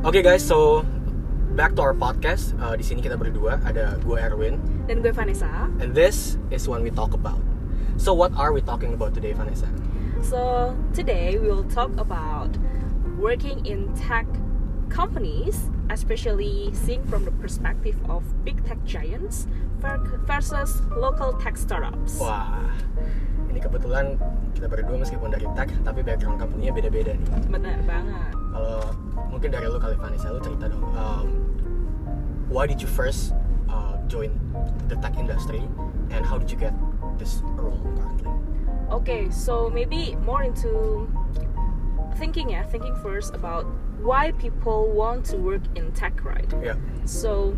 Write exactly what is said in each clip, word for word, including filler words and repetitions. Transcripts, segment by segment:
Oke okay guys, so back to our podcast. Uh, di sini kita berdua, ada gue Erwin dan gue Vanessa. And this is when we talk about. So what are we talking about today, Vanessa? So today we will talk about working in tech companies, especially seeing from the perspective of big tech giants versus local tech startups. Wah, ini kebetulan kita berdua meskipun dari tech, tapi background company-nya beda-beda nih. Benar banget. Kalau mungkin dari lu kali Vanessa, lu cerita dong, um, why did you first uh, join the tech industry and how did you get this role currently? Okay, so maybe more into thinking, yeah, thinking first about why people want to work in tech, right? Yeah. So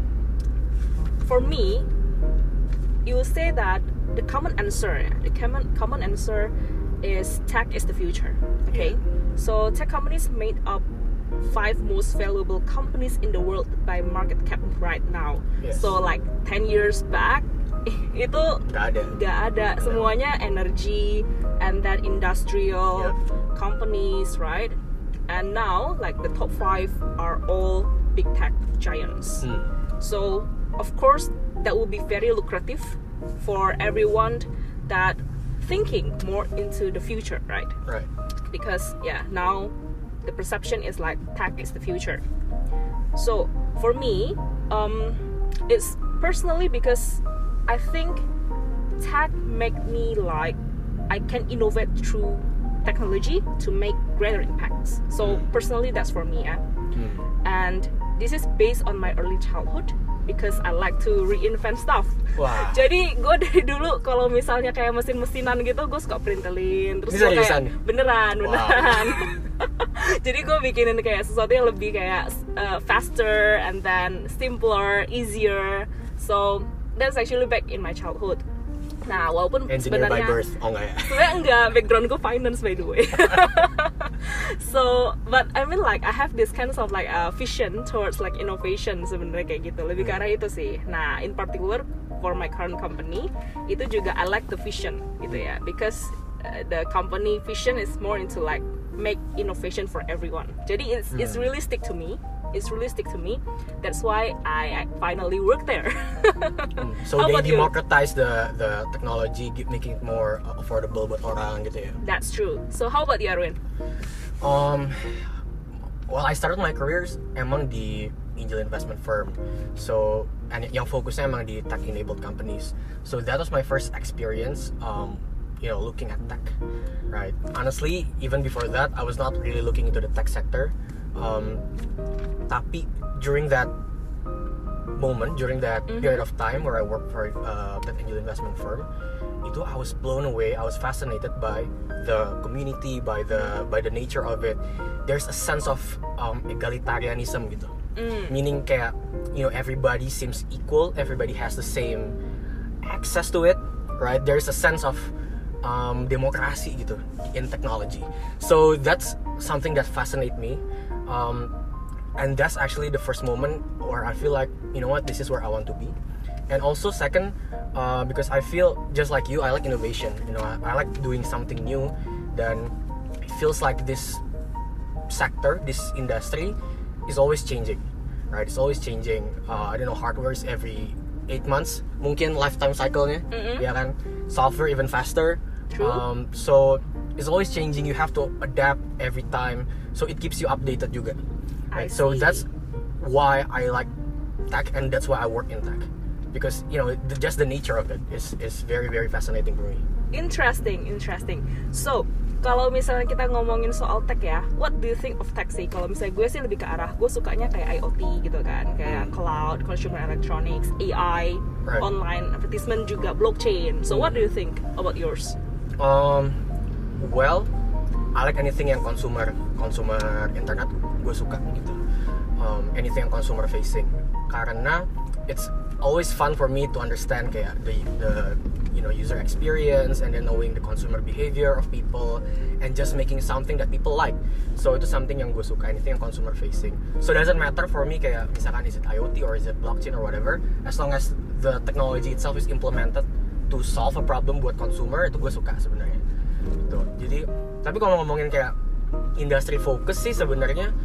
for me, you will say that the common answer, the common common answer is tech is the future. Okay, yeah. So tech companies made up five most valuable companies in the world by market cap right now. Yes. So like ten years back, itu gak ada, gak ada. Semuanya energy and then industrial yep. companies, right? And now like the top five are all big tech giants. Hmm. So of course that will be very lucrative for everyone that thinking more into the future, right? Right. Because yeah, now the perception is like tech is the future. So for me, um, it's personally because I think tech make me like I can innovate through technology to make greater impacts. So personally, that's for me, yeah. Hmm. And this is based on my early childhood because I like to reinvent stuff. Wah. Jadi gue dari dulu kalau misalnya kayak mesin-mesinan gitu, gue suka printelin. Terus gue kayak beneran, beneran. Wow. Jadi gue bikinin kayak sesuatu yang lebih kayak uh, faster and then simpler, easier. So that's actually back in my childhood. Nah, walaupun engineer sebenarnya by birth, oh enggak ya? Sebenarnya enggak, background gue finance by the way. So, but I mean like I have this kind of like uh, vision towards like innovation sebenarnya kayak gitu. Lebih ke arah itu sih. Nah, in particular for my current company, itu juga I like the vision gitu ya, because uh, the company vision is more into like make innovation for everyone. Jadi it's it's really stick to me. It's really stick to me. That's why I finally work there. hmm. So they democratize the the technology, making it more affordable buat orang gitu ya. That's true. So how about you, Arwin? Um, well, I started my careers emang di angel investment firm. So and yang fokusnya emang di tech enabled companies. So that was my first experience. Um, you know, looking at tech, right? Honestly, even before that, I was not really looking into the tech sector. Um, tapi during that moment, during that mm-hmm. period of time where I worked for uh, that angel investment firm, itu I was blown away. I was fascinated by the community, by the by the nature of it. There's a sense of um, egalitarianism gitu, mm. meaning kayak you know everybody seems equal, everybody has the same access to it, right? There's a sense of um, demokrasi gitu in technology. So that's something that fascinates me. Um, and that's actually the first moment where I feel like, you know what, this is where I want to be. And also second, uh, because I feel just like you, I like innovation. You know, I, I like doing something new. Then it feels like this sector, this industry, is always changing, right? It's always changing. Uh, I don't know, hardware is every eight months. Mungkin lifetime cycle-nya, mm-hmm. ya kan? Software even faster. True. Um, so it's always changing. You have to adapt every time. So it keeps you updated juga. Right? So that's why I like tech, and that's why I work in tech, because you know the, just the nature of it is is very very fascinating for me. Interesting, interesting. So kalau misalnya kita ngomongin soal tech ya, what do you think of tech sih? Kalau misalnya gue sih lebih ke arah gue sukanya kayak I O T gitu kan, kayak hmm. cloud, consumer electronics, A I, right. online advertisement juga, blockchain. So hmm. what do you think about yours? Um, well, I like anything yang consumer consumer internet, gue suka gitu. Um, anything yang consumer facing, karena it's always fun for me to understand kayak the the you know user experience and then knowing the consumer behavior of people and just making something that people like. So itu something yang gue suka, anything yang consumer facing. So it doesn't matter for me kayak misalkan is it I O T or is it blockchain or whatever, as long as the technology itself is implemented to solve a problem buat consumer, itu gue suka sebenarnya. Gitu. Jadi tapi kalau ngomongin kayak industri fokus sih sebenarnya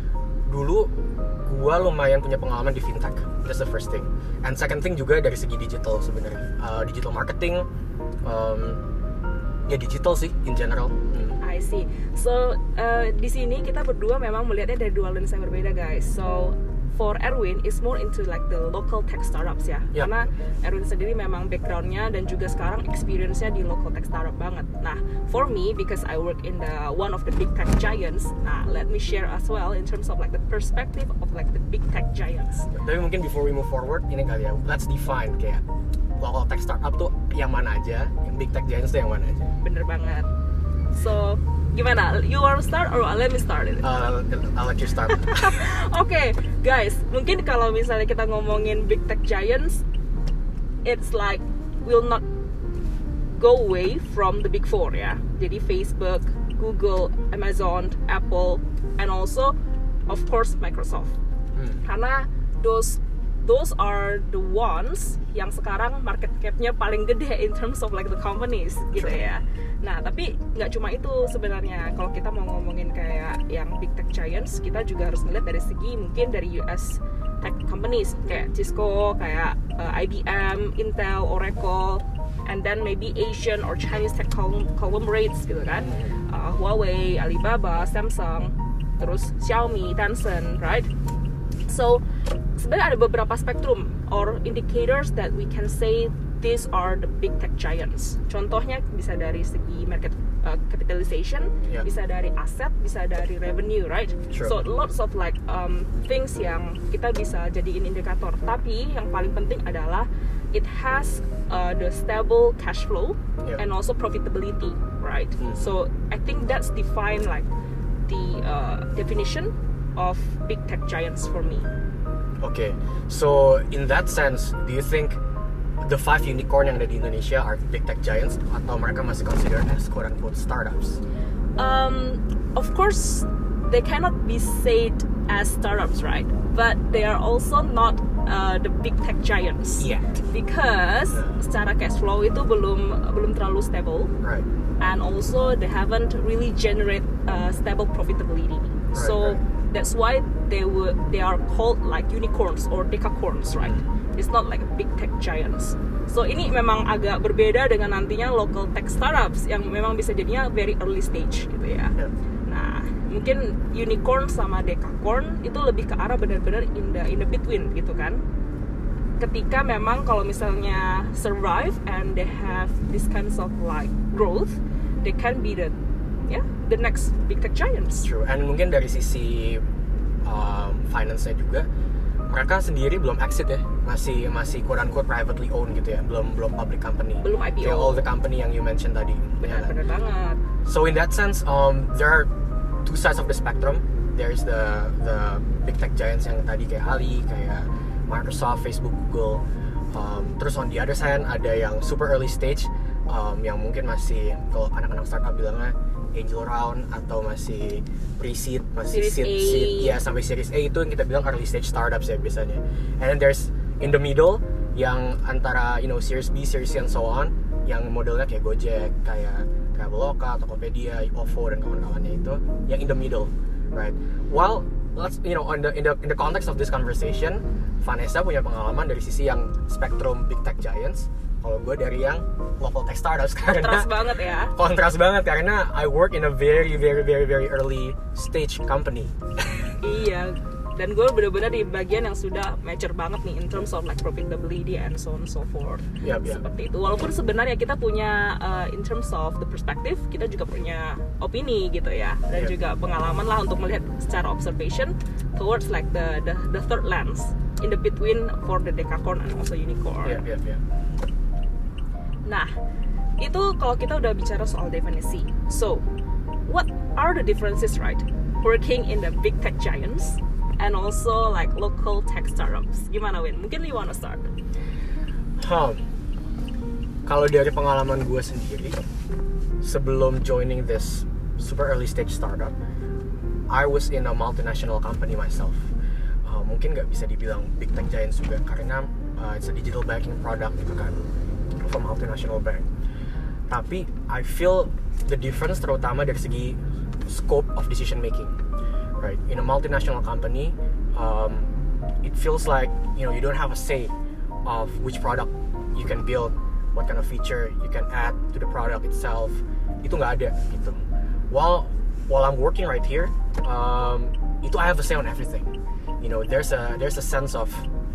dulu gue lumayan punya pengalaman di fintech. That's the first thing. And second thing juga dari segi digital sebenarnya, uh, digital marketing, um, ya digital sih in general. Hmm. I see. So uh, di sini kita berdua memang melihatnya dari dua lens yang berbeda, guys. So for Erwin is more into like the local tech startups ya, yeah. Karena Erwin sendiri memang backgroundnya dan juga sekarang experience-nya di local tech startup banget. Nah, for me because I work in the one of the big tech giants, nah let me share as well in terms of like the perspective of like the big tech giants. Tapi mungkin before we move forward, ini kali ya, let's define kayak local tech startup tuh yang mana aja, yang big tech giants tuh yang mana aja. Bener banget. So gimana? You want to start or let me start it? Uh, I'll let you start. Oke, okay, guys. Mungkin kalau misalnya kita ngomongin big tech giants, it's like will not go away from the big four ya. Jadi Facebook, Google, Amazon, Apple, and also of course Microsoft. Hmm. Karena those those are the ones yang sekarang market cap-nya paling gede in terms of like the companies gitu ya. Nah, tapi nggak cuma itu sebenarnya. Kalau kita mau ngomongin kayak yang big tech giants, kita juga harus ngeliat dari segi mungkin dari U S tech companies kayak Cisco, kayak uh, I B M, Intel, Oracle, and then maybe Asian or Chinese tech conglomerates gitu kan. Uh, Huawei, Alibaba, Samsung, terus Xiaomi, Tencent, right? So sebenarnya ada beberapa spektrum or indicators that we can say these are the big tech giants. Contohnya bisa dari segi market uh, capitalization, yeah. Bisa dari aset, bisa dari revenue, right? Sure. So lots of like um, things yang kita bisa jadiin indikator. Tapi yang paling penting adalah it has uh, the stable cash flow, yeah. And also profitability, right? Mm. So I think that's define like the uh, definition of big tech giants for me. Okay, so in that sense, do you think the five unicorn yang ada di Indonesia are big tech giants atau mereka masih considered as quote unquote startups? Um, of course, they cannot be said as startups, right? But they are also not uh, the big tech giants yet, because yeah. Secara cash flow itu belum belum terlalu stable, right? And also they haven't really generate uh, stable profitability. Right, so right. That's why they were they are called like unicorns or decacorns, right? It's not like big tech giants. So ini memang agak berbeda dengan nantinya local tech startups yang memang bisa jadinya very early stage gitu ya. Yeah. Nah, mungkin unicorn sama decacorn itu lebih ke arah benar-benar in the in the between gitu kan. Ketika memang kalau misalnya survive and they have this kinds of like growth, they can be the yeah, the next big tech giants. True. And mungkin dari sisi um, finance-nya juga, mereka sendiri belum exit ya, masih masih quote unquote privately owned gitu ya, belum belum public company. Belum I P O. Kayak all the company yang you mentioned tadi. Benar, ya, benar banget. So in that sense, um, there are two sides of the spectrum. There's the the big tech giants yang tadi kayak Ali, kayak Microsoft, Facebook, Google. Um, terus on the other side ada yang super early stage, um, yang mungkin masih kalau anak-anak startup bilangnya angel round atau masih pre-seed, masih series seed, A. seed, ya sampai series A itu yang kita bilang early stage startups ya biasanya. And then there's in the middle yang antara you know series B, series C and so on, yang modelnya kayak Gojek, kayak Traveloka, Tokopedia, OVO dan kawan-kawannya itu, yang in the middle, right? While let's you know on the in the in the context of this conversation, Vanessa punya pengalaman dari sisi yang spectrum big tech giants. Kalau gue dari yang local tech startups karena kontras banget ya. Kontras banget karena I work in a very very very very early stage company. Iya, dan gue benar-benar di bagian yang sudah mature banget nih in terms of like profitability and so on and so forth. Yep, yep. Seperti itu. Walaupun sebenarnya kita punya uh, in terms of the perspective, kita juga punya opini gitu ya, dan Yep. juga pengalaman lah untuk melihat secara observation towards like the the, the third lens in the between for the decacorn and also unicorn. Yep, yep, yep. Nah, itu kalau kita udah bicara soal definisi. So, what are the differences, right? Working in the big tech giants and also like local tech startups. Gimana, Win? Mungkin you wanna start? Hmm. Kalau dari pengalaman gue sendiri, sebelum joining this super early stage startup, I was in a multinational company myself. Uh, mungkin nggak bisa dibilang big tech giants juga karena uh, it's a digital banking product gitu kan, from multinational bank. Tapi I feel the difference terutama dari segi scope of decision making. right? In a multinational company, um, it feels like you know you don't have a say of which product you can build, what kind of feature you can add to the product itself. Itu nggak ada gitu. While while I'm working right here, um, itu I have a say on everything. You know, there's a there's a sense of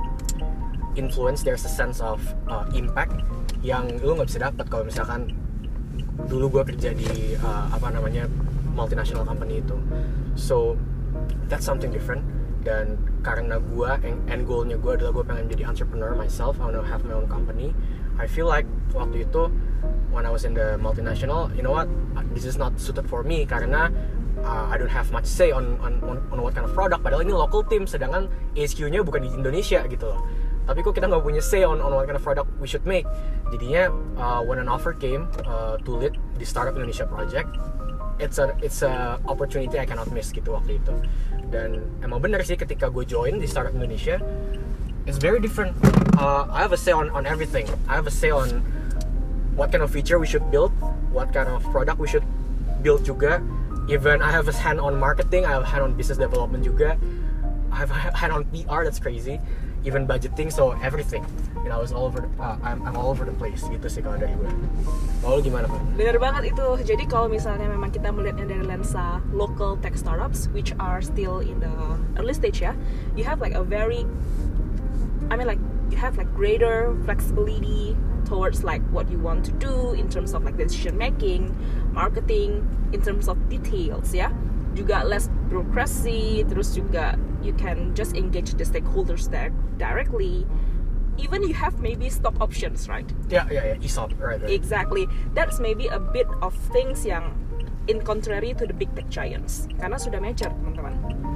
influence, there's a sense of uh, impact yang lu nggak bisa dapat kalau misalkan dulu gue kerja di uh, apa namanya multinational company itu. So that's something different. Dan karena gue end goalnya gue adalah gue pengen jadi entrepreneur myself, I wanna have my own company. I feel like waktu itu when I was in the multinational, you know what, this is not suited for me karena uh, I don't have much say on, on on what kind of product. Padahal ini local team, sedangkan H Q-nya bukan di Indonesia gitu loh. Tapi kok kita nggak punya say on, on what kind of product we should make. Jadinya uh, when an offer came uh, to lead the Startup Indonesia project, it's a it's a opportunity I cannot miss gitu waktu itu. Dan emang bener sih ketika gue join di Startup Indonesia, it's very different. Uh, I have a say on on everything. I have a say on what kind of feature we should build, what kind of product we should build juga. Even I have a hand on marketing, I have a hand on business development juga. I have a hand on P R, that's crazy. Even budgeting, so everything. You know, I was all over the, uh, I'm, I'm all over the place gitu sih kalau dari gue. Lalu gimana Pak? Bener banget itu. Jadi kalau misalnya memang kita melihatnya dari lensa local tech startups, which are still in the early stage ya, you have like a very, I mean like you have like greater flexibility towards like what you want to do in terms of like decision making, marketing, in terms of details ya. Juga less bureaucracy, terus juga you can just engage the stakeholders there directly. Even you have maybe stock options, right? Yeah, yeah, yeah, E S O P, right, right. Exactly. That's maybe a bit of things yang in contrary to the big tech giants, karena sudah mature, teman-teman.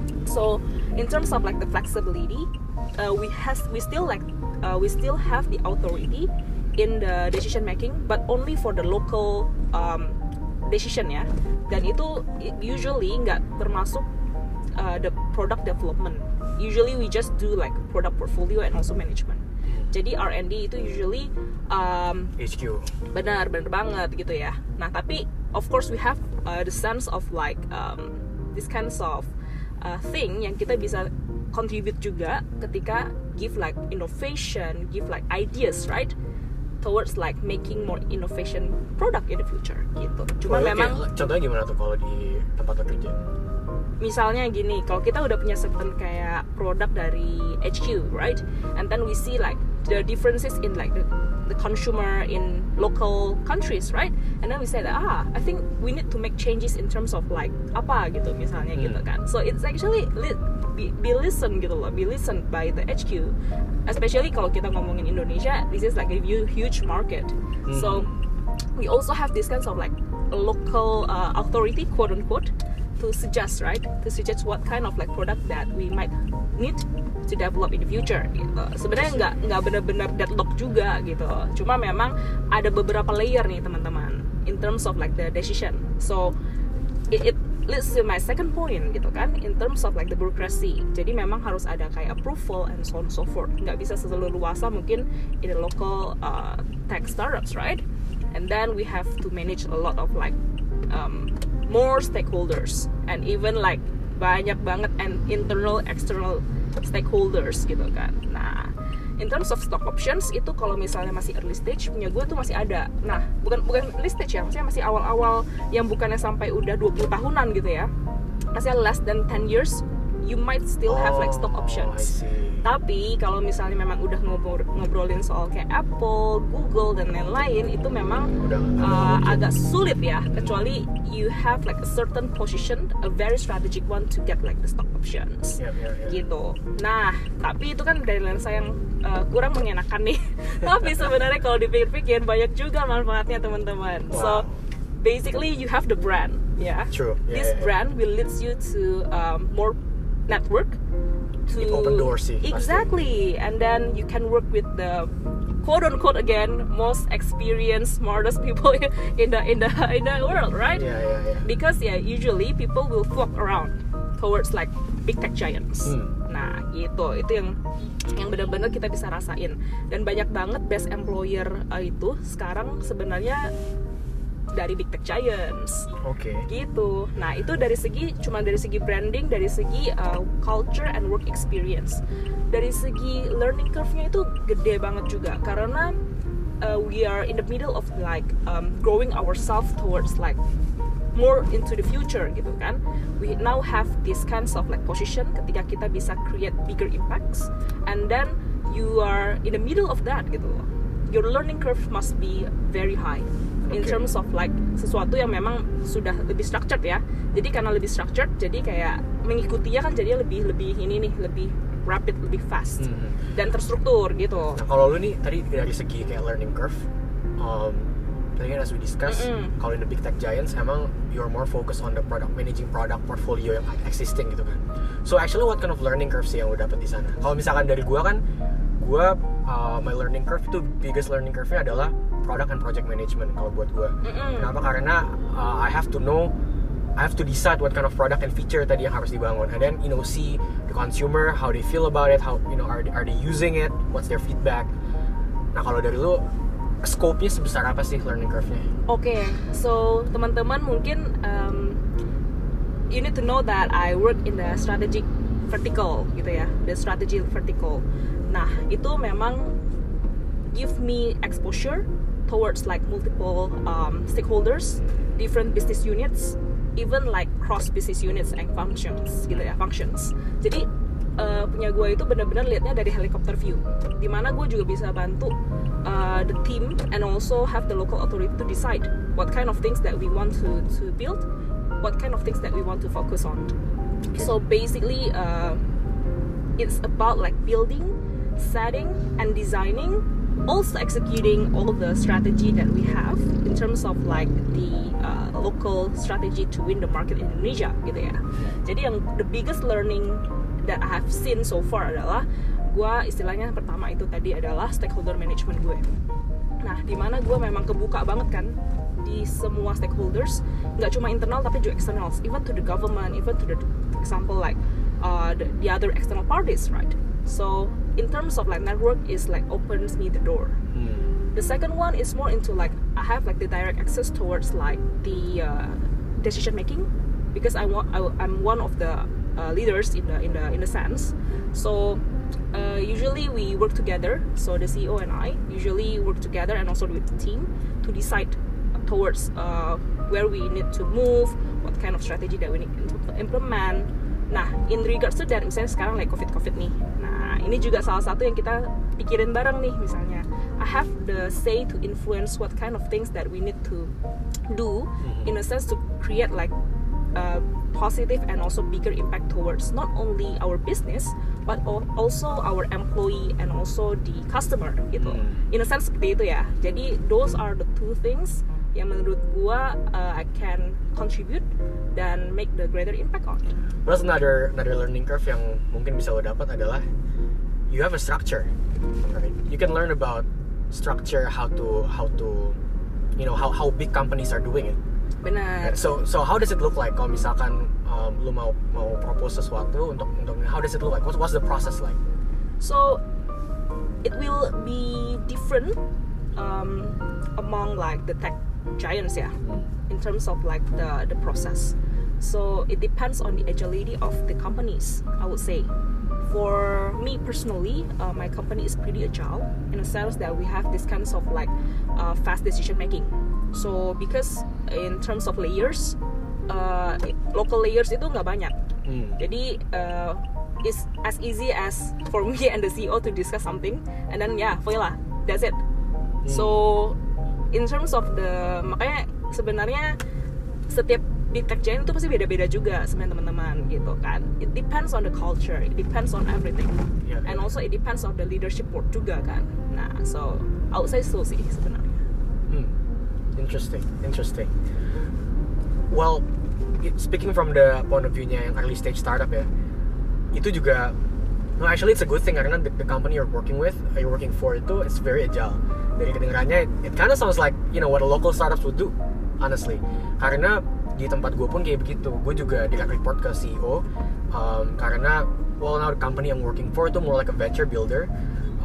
So in terms of like the flexibility, uh, we has we still like uh, we still have the authority in the decision making, but only for the local um, decision ya. Dan itu usually nggak termasuk uh, the product development. Usually we just do like product portfolio and also management. Jadi R and D itu usually um, H Q. Benar, benar banget gitu ya. Nah tapi of course we have uh, the sense of like um, this kinds of uh, thing yang kita bisa contribute juga ketika give like innovation, give like ideas, right? Towards like making more innovation product in the future gitu. Cuma oh, memang okay. Contohnya gimana tuh kalau di tempat lo kerja? Misalnya gini, kalau kita udah punya certain kayak produk dari H Q, right? And then we see like the differences in like the, the consumer in local countries, right? And then we say that ah, I think we need to make changes in terms of like apa gitu misalnya hmm. gitu kan. So it's actually li- be, be listened gitu loh, be listened by the H Q. Especially kalau kita ngomongin Indonesia, this is like a huge market. Hmm. So we also have this kinds of like local uh, authority, quote unquote, to suggest, right? To suggest what kind of like product that we might need to develop in the future gitu. Sebenarnya nggak nggak benar-benar deadlock juga gitu. Cuma memang ada beberapa layer nih teman-teman in terms of like the decision. So it, it leads to my second point gitu kan, in terms of like the bureaucracy. Jadi memang harus ada kayak approval and so on and so forth. Nggak bisa seleluasa mungkin in the local uh, tech startups, right? And then we have to manage a lot of like um, more stakeholders and even like banyak banget and internal external stakeholders gitu kan. Nah, in terms of stock options itu kalau misalnya masih early stage punya gue tuh masih ada. Nah, bukan bukan early stage ya, maksudnya masih awal-awal yang bukannya sampai udah dua puluh tahunan gitu ya. Masih less than ten years, you might still have like stock options. Oh, Tapi kalau misalnya memang udah ngobrol, ngobrolin soal kayak Apple, Google dan lain-lain itu memang udah, uh, agak sulit ya, kecuali you have like a certain position, a very strategic one to get like the stock options. Yep, yep, yep. Gitu. Nah, tapi itu kan dari lensa yang uh, kurang mengenakan nih. Tapi sebenarnya kalau dipikir-pikir banyak juga manfaatnya teman-teman. Wow. So basically you have the brand, ya. Yeah? True. Yeah, This yeah, yeah. brand will lead you to um, more network. To It open doors sih. Exactly, pasti. And then you can work with the quote unquote again most experienced, smartest people in the in the in the world, right? Yeah, yeah, yeah. Because yeah, usually people will flock around towards like big tech giants. Hmm. Nah, gitu, itu yang yang benar-benar kita bisa rasain. Dan banyak banget best employer uh, itu sekarang sebenarnya dari big tech giants. Oke. Okay. Gitu. Nah itu dari segi cuma dari segi branding, dari segi uh, culture and work experience. Dari segi learning curve-nya itu gede banget juga karena uh, we are in the middle of like um, growing ourselves towards like more into the future gitu kan. We now have this kinds of like position ketika kita bisa create bigger impacts, and then you are in the middle of that gitu. Your learning curve must be very high in okay. terms of like sesuatu yang memang sudah lebih structured ya. Jadi karena lebih structured, jadi kayak mengikutinya kan jadinya lebih lebih ini nih lebih rapid, lebih fast hmm. dan terstruktur gitu. Nah kalau lu nih tadi dari segi kayak learning curve, um, tadi kan as we discuss, mm-hmm. kalau in the big tech giants emang you're more focused on the product, managing product portfolio yang existing gitu kan. So actually what kind of learning curve sih yang lu dapet di sana? Kalau misalkan dari gua kan, gua uh, my learning curve itu biggest learning curve-nya adalah product and project management kalau buat gua. Mm-hmm. Kenapa? Karena uh, I have to know, I have to decide what kind of product and feature tadi yang harus dibangun, and then you know see the consumer how they feel about it, how you know are they, are they using it, what's their feedback. Nah kalau dari lu scope-nya sebesar apa sih learning curve-nya? Oke, okay, so teman-teman mungkin um, you need to know that I work in the strategic vertical gitu ya, the strategy vertical. Nah itu memang give me exposure towards like multiple um, stakeholders, different business units, even like cross business units and functions gitu ya, functions. Jadi uh, punya gue itu benar-benar lihatnya dari helicopter view, dimana gue juga bisa bantu Uh, the team and also have the local authority to decide what kind of things that we want to, to build, what kind of things that we want to focus on. Okay. So basically uh, it's about like building, setting and designing, also executing all the strategy that we have in terms of like the uh, local strategy to win the market in Indonesia gitu ya. Jadi yang the biggest learning that I have seen so far adalah gue istilahnya pertama itu tadi adalah stakeholder management gue. Nah, dimana gue memang kebuka banget kan di semua stakeholders, nggak cuma internal tapi juga external, even to the government, even to the example like uh, the, the other external parties, right? So in terms of like network is like opens me the door. Hmm. The second one is more into like I have like the direct access towards like the uh, decision making because I want I, I'm one of the uh, leaders in the in the in the sense. So Uh, usually we work together, so the C E O and I usually work together and also with the team to decide towards uh, where we need to move, what kind of strategy that we need to implement. Nah, in regards to that, misalnya sekarang like COVID-COVID nih. Nah, ini juga salah satu yang kita pikirin bareng nih misalnya. I have the say to influence what kind of things that we need to do in a sense to create like uh, positive and also bigger impact towards not only our business but also our employee and also the customer gitu. Hmm. In a sense seperti itu ya. Jadi those are the two things yang menurut gua uh, I can contribute dan make the greater impact on. Plus another another learning curve yang mungkin bisa lo dapat adalah you have a structure, right? You can learn about structure, how to how to you know how how big companies are doing it. Benar. So so how does it look like kalau misalkan um, lu mau mau propose sesuatu untuk untuk how does it look like? What's what's the process like? So it will be different um, among like the tech giants ya, in terms of like the the process. So it depends on the agility of the companies, I would say. For me personally, uh, my company is pretty agile in a sense that we have this kinds of like uh, fast decision making. So because in terms of layers, uh, local layers itu nggak banyak. Hmm. Jadi uh, it's as easy as for me and the C E O to discuss something, and then yeah, voila, that's it. Hmm. So in terms of the makanya sebenarnya setiap big tech giant itu pasti beda-beda juga sebenarnya teman-teman gitu kan. It depends on the culture, it depends on everything, yeah, and yeah. also it depends on the leadership board juga kan. Nah, so I would say so sih sebenarnya. Hmm. Interesting, interesting. Well, speaking from the point of view-nya yang early stage startup ya, itu juga, no actually it's a good thing karena the, the company you're working with, you're working for itu, it's very agile. Dari kedengarannya, it, it kind of sounds like you know what a local startups would do, honestly. Karena di tempat gue pun kayak begitu, gue juga direct report ke C E O, um, karena well now the company I'm working for itu more like a venture builder.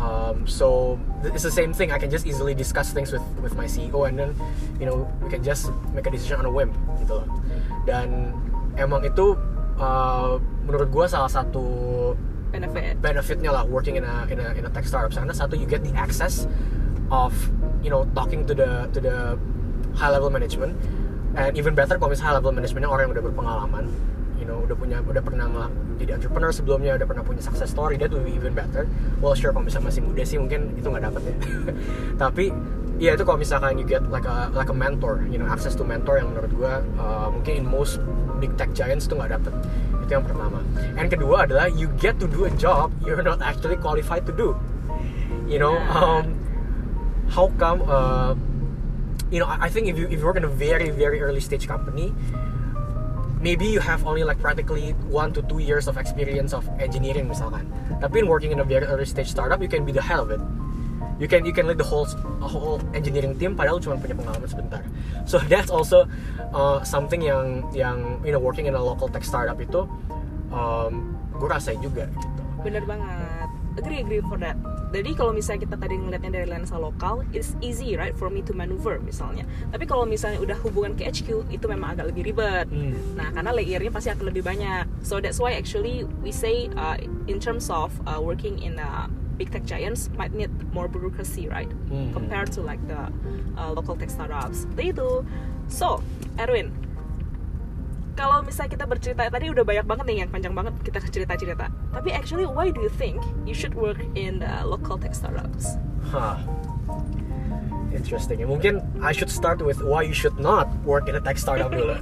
Um, so it's the same thing. I can just easily discuss things with with my C E O and then you know we can just make a decision on a whim gitu loh. Dan emang itu uh, menurut gue salah satu benefit benefitnya lah working in a in a in a tech startup. Karena satu, you get the access of you know talking to the to the high level management, and even better kalau misalnya high level managementnya orang yang udah berpengalaman, you know udah punya udah pernah ngelah jadi entrepreneur sebelumnya, udah pernah punya success story, that will be even better. Well sure kalau misalnya masih muda sih mungkin itu nggak dapet ya. Tapi ya itu kalau misalkan you get like a like a mentor, you know access to mentor yang menurut gue uh, mungkin in most big tech giants itu nggak dapet. Itu yang pertama. And kedua adalah you get to do a job you're not actually qualified to do. You know, um, how come? Uh, you know, I think if you if you work in a very very early stage company, maybe you have only like practically one to two years of experience of engineering misalkan. Tapi in working in a very early stage startup, you can be the head of it. You can you can lead the whole whole engineering team padahal cuma punya pengalaman sebentar. So that's also uh, something yang yang you know working in a local tech startup itu um, gue rasain juga gitu. Bener banget. Agree agree for that. Jadi kalau misalnya kita tadi ngeliatnya dari lensa lokal, it's easy right for me to maneuver misalnya. Tapi kalau misalnya udah hubungan ke H Q, itu memang agak lebih ribet. Hmm. Nah, karena layernya pasti akan lebih banyak. So that's why actually we say uh, in terms of uh, working in a big tech giants might need more bureaucracy, right? Hmm. Compared to like the uh, local tech startups. Seperti itu. So, Erwin, kalau misalnya kita bercerita tadi udah banyak banget nih yang panjang banget kita cerita-cerita. Tapi actually why do you think you should work in the local tech startups? Huh. Interesting. Mungkin I should start with why you should not work in a tech startup dulu.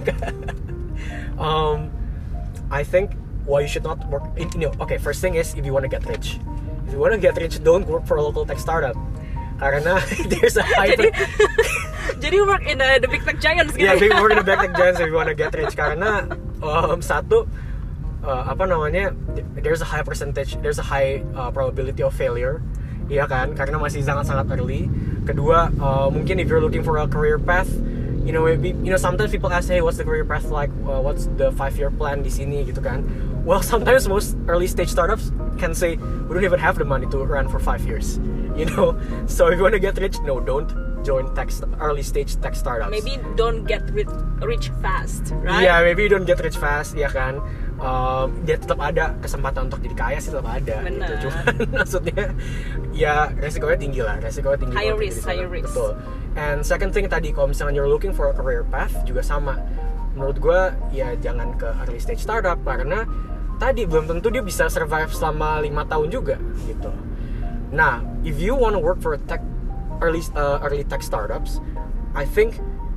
um, I think why you should not work in, you know, okay, first thing is if you want to get rich. If you want to get rich, don't work for a local tech startup. Karena there's a high jadi, jadi work in the, the big tech giants gitu. Yeah, big work in the big tech giants if you want to get rich. Karena um, satu uh, apa namanya, there's a high percentage, there's a high uh, probability of failure, iya kan? Karena masih sangat-sangat early. Kedua, uh, mungkin if you're looking for a career path, you know, maybe, you know, sometimes people ask, hey, what's the career path like? Uh, what's the five-year plan di sini gitu kan? Well, sometimes most early stage startups can say, we don't even have the money to run for five years. You know, so if you want to get rich, no, don't join tech early stage tech startups. Maybe don't get rich, rich fast, right? Yeah, maybe you don't get rich fast, ya kan. Um, dia tetap ada kesempatan untuk jadi kaya sih tetap ada. Bener. Gitu. Cuman maksudnya, ya resikonya tinggi lah, resikonya tinggi. Higher risk, higher risk. Betul. And second thing tadi, kalau misalnya you're looking for a career path juga sama. Menurut gue, ya jangan ke early stage startup karena tadi belum tentu dia bisa survive selama lima tahun juga, gitu. Nah, if you want to work for a tech early uh, early tech startups, I think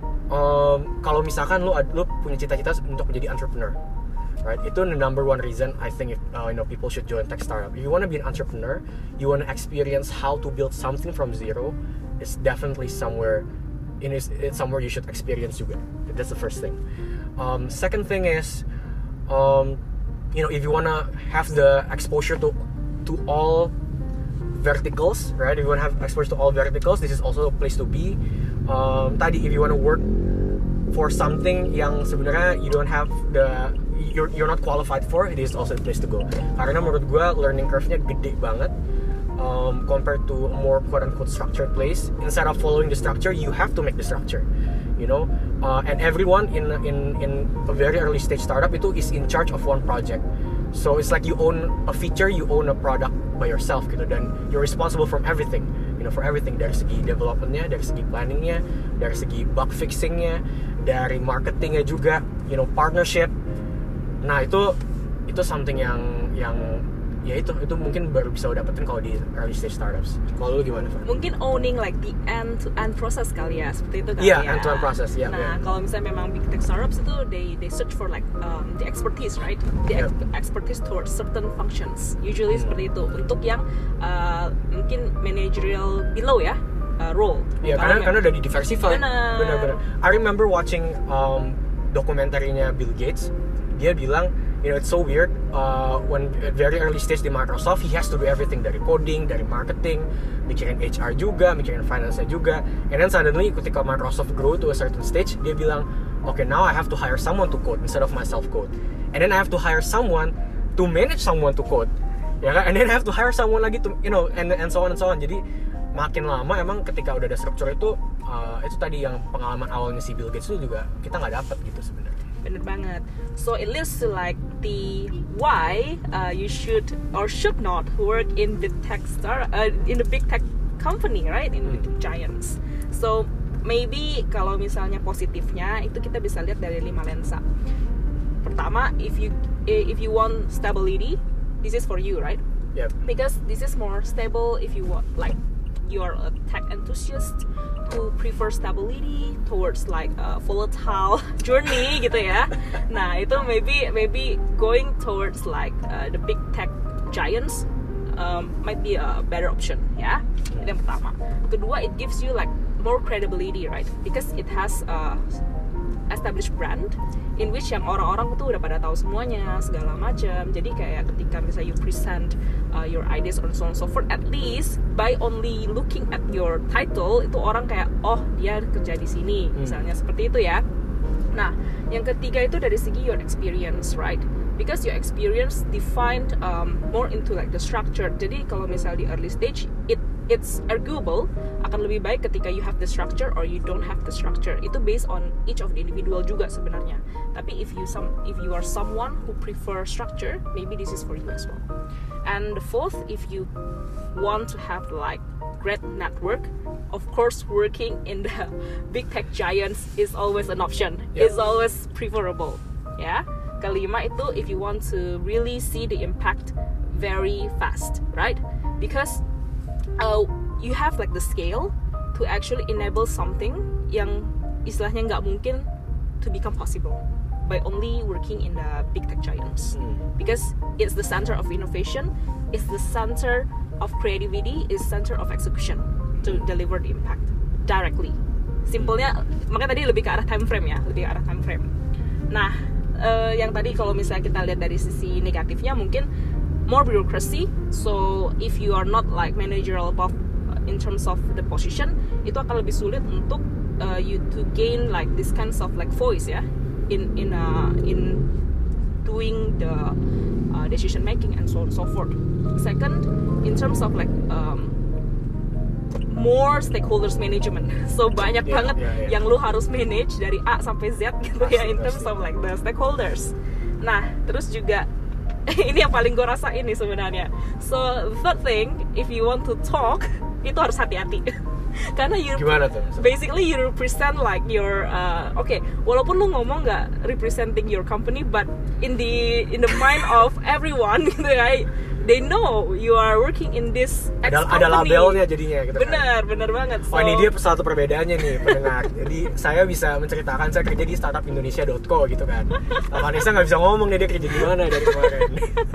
um, kalau misalkan lu lu punya cita-cita untuk menjadi entrepreneur, right? Itu the number one reason I think if, uh, you know people should join tech startup. If you want to be an entrepreneur, you want to experience how to build something from zero, it's definitely somewhere in it's, it's somewhere you should experience juga. That's the first thing. Um, second thing is, um, you know, if you want to have the exposure to to all verticals, right? If you want to have exposure to all verticals, this is also a place to be. Um, tadi, if you want to work for something yang sebenarnya you don't have the, you're you're not qualified for, it is also a place to go. Karena menurut gue learning curve-nya gede banget um, compared to a more quote-unquote structured place. Instead of following the structure, you have to make the structure. You know, uh, and everyone in in in a very early stage startup itu is in charge of one project. So it's like you own a feature, you own a product by yourself gitu, dan you're responsible from everything, you know, for everything dari segi developmentnya, dari segi planningnya, dari segi bug fixingnya, dari marketingnya juga, you know, partnership. Nah itu itu something yang yang ya itu itu mungkin baru bisa lo dapetin kalau di early stage startups. Kalau lu gimana, Fran? Mungkin owning like the end to end process kali ya, seperti itu kali yeah, ya. Iya, end to end process. Yeah, nah, yeah. kalau misalnya memang big tech startups itu they they search for like um, the expertise, right? The yeah. ex- expertise towards certain functions. Usually hmm. seperti itu. Untuk yang uh, mungkin managerial below ya, uh, role. Iya, yeah, karena karena udah di diversify. Benar. Benar-benar. I remember watching um, dokumentarinya Bill Gates. Dia bilang, you know, it's so weird uh, when at very early stage di Microsoft, he has to do everything dari coding, dari marketing, mikirin H R juga, mikirin finance juga. And then suddenly ketika Microsoft grow to a certain stage, dia bilang, okay, now I have to hire someone to code instead of myself code. And then I have to hire someone to manage someone to code. ya kan, and then have to hire someone lagi to, you know, and and so on and so on. Jadi makin lama emang ketika udah ada struktur itu, uh, itu tadi yang pengalaman awalnya si Bill Gates itu juga kita nggak dapat gitu sebenarnya. Bener banget. So it leads to like the why uh, you should or should not work in the tech star uh, in the big tech company, right? In the big giants. So maybe kalau misalnya positifnya itu kita bisa lihat dari lima lensa. Pertama, if you if you want stability, this is for you, right? Yep. Because this is more stable if you want, like you are a tech enthusiast who prefer stability towards like a volatile journey gitu ya. Nah itu maybe maybe going towards like uh, the big tech giants um, might be a better option ya. Itu yang pertama. Kedua, it gives you like more credibility, right? Because it has a established brand in which yang orang-orang tuh udah pada tahu semuanya segala macam. Jadi kayak ketika misalnya you present uh, your ideas or so on and so forth, at least by only looking at your title itu orang kayak oh dia kerja di sini misalnya, hmm. seperti itu ya. Nah yang ketiga itu dari segi your experience, right? Because your experience defined um, more into like the structure. Jadi kalau misalnya di early stage it it's arguable akan lebih baik ketika you have the structure or you don't have the structure. Itu based on each of the individual juga sebenarnya. Tapi if you some if you are someone who prefer structure, maybe this is for you as well. And the fourth, if you want to have like great network, of course working in the big tech giants is always an option. Yeah. Is always preferable. Ya. Kelima itu if you want to really see the impact very fast, right? Because Uh, you have like the scale to actually enable something yang istilahnya nggak mungkin to become possible by only working in the big tech giants. Hmm. Because it's the center of innovation, it's the center of creativity, it's center of execution to deliver the impact directly. Simpelnya, makanya tadi lebih ke arah time frame ya, lebih ke arah time frame. Nah, uh, yang tadi kalau misalnya kita lihat dari sisi negatifnya mungkin more bureaucracy. So if you are not like managerial above uh, in terms of the position, itu akan lebih sulit untuk uh, you to gain like this kinds of like voice ya in in uh, in doing the uh, decision making and so on and so forth. Second, in terms of like um, more stakeholders management. So banyak yeah, banget yeah, yeah. yang lu harus manage dari A sampai Z gitu ya in terms of like the stakeholders. Nah, terus juga ini yang paling gue rasain nih sebenarnya. So the third thing, if you want to talk, itu harus hati-hati. Karena you gimana tuh? Basically you represent like your uh, oke, okay, walaupun lu ngomong nggak representing your company, but in the in the mind of everyone gitu ya, they know you are working in this X ada, company. ada labelnya jadinya gitu. Bener, kan? bener banget. So, oh ini dia satu perbedaannya nih pendengar. Jadi saya bisa menceritakan saya kerja di startup indonesia dot co gitu kan. Vanessa nggak bisa ngomong nih dia kerja di mana dari kemarin.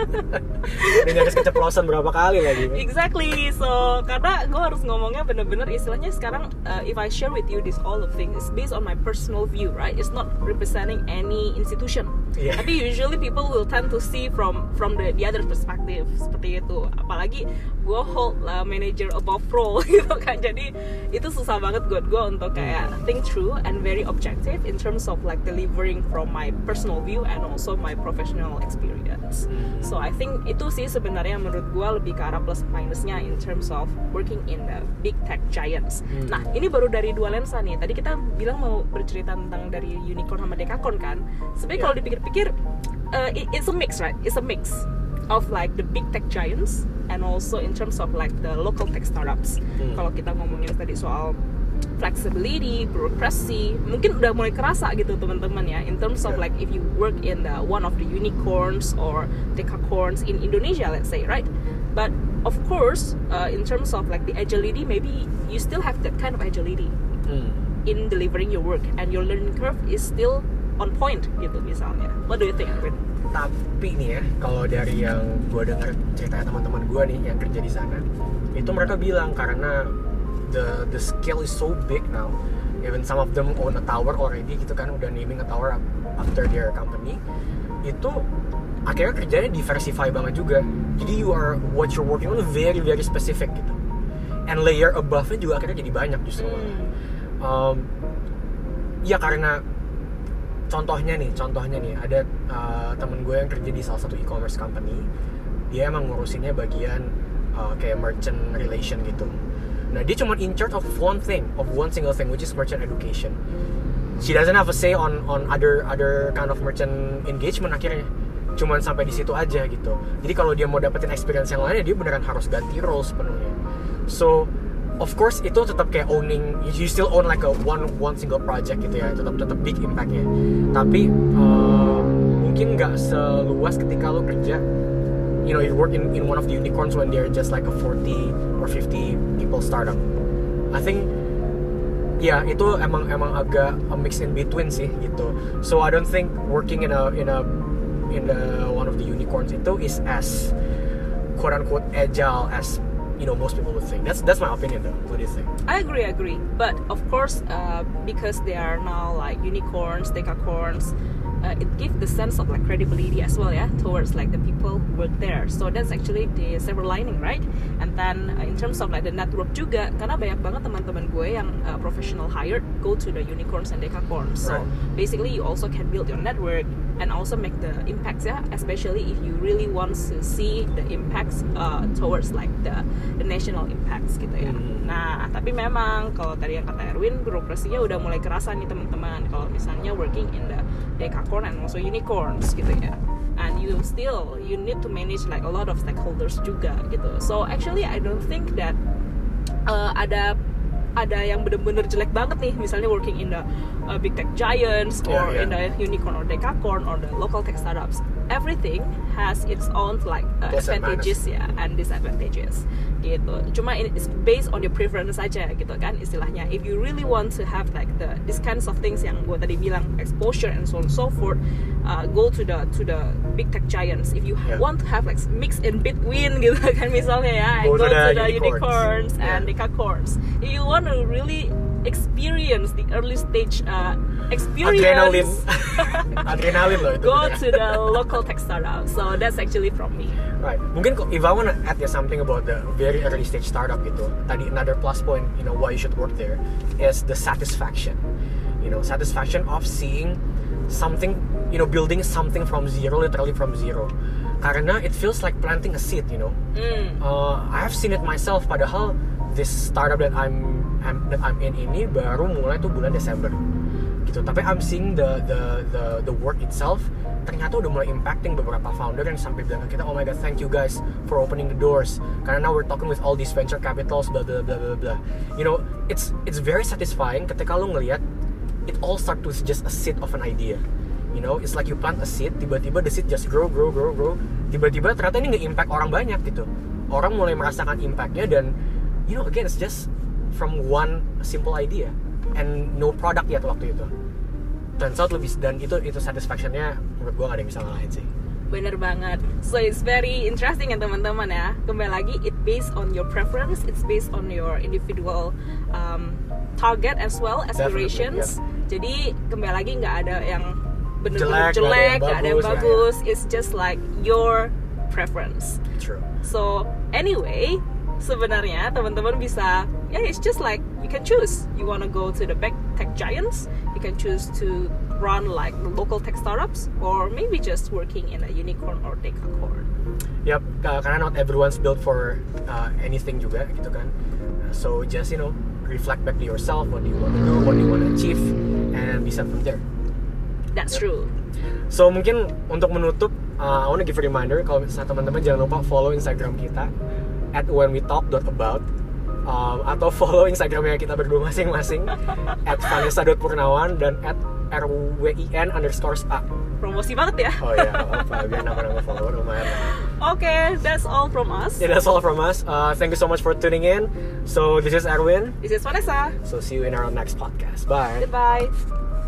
Dia nyaris keceplosan berapa kali lagi. Exactly. So karena gue harus ngomongnya bener-bener istilahnya sekarang uh, if I share with you this all of things it's based on my personal view, right? It's not representing any institution. Yeah. Tapi usually people will tend to see from from the the other perspective. Seperti itu, apalagi gue hold uh, manager above role gitu kan, jadi itu susah banget buat gue untuk kayak think through and very objective in terms of like delivering from my personal view and also my professional experience. So I think itu sih sebenarnya menurut gue lebih ke arah plus minusnya in terms of working in the big tech giants. Nah ini baru dari dua lensa nih. Tadi kita bilang mau bercerita tentang dari unicorn sama decacorn kan. Sebenarnya yeah. kalau dipikir-pikir uh, it, it's a mix, right? It's a mix of like the big tech giants and also in terms of like the local tech startups. Hmm. Kalau kita ngomongin tadi soal flexibility, bureaucracy, mungkin udah mulai kerasa gitu teman-teman ya. In terms of like if you work in the one of the unicorns or decacorns in Indonesia, let's say, right? But of course, uh, in terms of like the agility, maybe you still have that kind of agility hmm. in delivering your work and your learning curve is still on point gitu misalnya. What do you think, Arvin? Tapi nih ya, kalau dari yang gue dengar ceritanya teman-teman gue nih yang kerja di sana, itu mereka bilang karena the the scale is so big now, even some of them own a tower already gitu kan, udah naming a tower after their company, itu akhirnya kerjanya diversify banget juga. Jadi you are what you're working on very very specific gitu, and layer above-nya juga akhirnya jadi banyak justru. Hmm. Um, ya karena contohnya nih, contohnya nih ada uh, temen gue yang kerja di salah satu e-commerce company. dia emang ngurusinnya bagian uh, kayak merchant relation gitu. Nah dia cuma in charge of one thing, of one single thing, which is merchant education. She doesn't have a say on on other other kind of merchant engagement akhirnya. Cuman sampai di situ aja gitu. Jadi kalau dia mau dapetin experience yang lainnya, dia beneran harus ganti role sepenuhnya. So of course itu tetap kayak owning, you still own like a one one single project gitu ya, tetap tetap big impactnya. Tapi uh, mungkin nggak seluas ketika lo kerja, you know, you work in in one of the unicorns when they're just like a forty or fifty people startup. I think ya yeah, itu emang emang agak a mix in between sih gitu. So I don't think working in a in a in the one of the unicorns itu is as quote unquote agile as you know most people would think. That's that's my opinion though. What do you think? I agree, I agree. But of course, uh, because they are now like unicorns, decacorns, uh, it gives the sense of like credibility as well, yeah, towards like the people who work there. So that's actually the silver lining, right? And then uh, in terms of like the network juga, karena banyak banget teman-teman gue yang uh, professional hired go to the unicorns and decacorns. So right. basically, you also can build your network and also make the impacts, yeah, especially if you really want to see the impacts uh, towards like the the national impacts gitu ya. Mm-hmm. Nah, tapi memang kalau tadi yang kata Erwin, birokrasinya udah mulai kerasa nih teman-teman. Kalau misalnya working in the decacorn and also unicorns gitu ya. And you still you need to manage like a lot of stakeholders juga gitu. So actually I don't think that uh, ada ada yang bener-bener jelek banget nih, misalnya working in the uh, big tech giants or yeah, yeah. in the unicorn or decacorn or the local tech startups. Everything has its own like uh, advantages ya and disadvantages gitu. Cuma it's based on your preference aja gitu kan istilahnya. If you really want to have like the these kinds of things yang gue tadi bilang exposure and so on and so forth, uh, go to the to the big tech giants. If you yeah. want to have like mix in between gitu kan misalnya ya, go, go to, to the the unicorns, unicorns yeah. and decacorns. If you want to really experience the early stage uh, experience, adrenaline, adrenaline loh itu. Go to the local tech startup. So that's actually from me. Right. Mungkin if I wanna add ya something about the very early stage startup gitu. Tadi another plus point, you know, why you should work there is the satisfaction. You know, satisfaction of seeing something, you know, building something from zero, literally from zero. Karena it feels like planting a seed, you know. Mm. Uh, I have seen it myself. Padahal this startup that I'm, I'm that I'm in ini baru mulai tuh bulan Desember. Gitu. Tapi I'm seeing the the the the work itself ternyata udah mulai impacting beberapa founder yang sampai bilang ke kita, oh my god, thank you guys for opening the doors. Karena now we're talking with all these venture capitals, blah blah blah blah blah. You know, it's it's very satisfying ketika lo ngelihat it all start with just a seed of an idea. You know, it's like you plant a seed, tiba-tiba the seed just grow, grow, grow, grow. Tiba-tiba ternyata ini nge-impact orang banyak gitu. Orang mulai merasakan impactnya dan, you know, again, it's just from one simple idea and no product yet waktu itu. Turns out lebih, dan itu itu satisfaction-nya menurut gue gak ada yang bisa ngalahin sih. Bener banget. So it's very interesting ya teman-teman ya. Kembali lagi, it based on your preference, it's based on your individual um, target as well, aspirations. Yeah. Jadi kembali lagi nggak ada yang bener-bener jelek, nggak ada yang bagus. Ya, ya. It's just like your preference. True. So anyway, sebenarnya teman-teman bisa, yeah, it's just like you can choose. You wanna go to the big tech giants, you can choose to run like the local tech startups, or maybe just working in a unicorn or decacorn. Yep, uh, karena not everyone's built for uh, anything juga gitu kan. Uh, so just, you know, reflect back to yourself, what do you want to do, what do you want to achieve, and be set from there. That's yep. true. So mungkin untuk menutup, uh, I want to give a reminder kalau misalnya teman-teman jangan lupa follow Instagram kita at when we talk dot about, um, atau follow Instagramnya kita berdua masing-masing at vanessa dot purnawan dan at rwin underscore spa. Promosi banget ya. Oh iya, apa biar nambah-nambah follower lumayan. Oke, okay, that's all from us. Yeah, that's all from us. Uh, thank you so much for tuning in. So this is Erwin. This is Vanessa. So see you in our next podcast. Bye. Goodbye.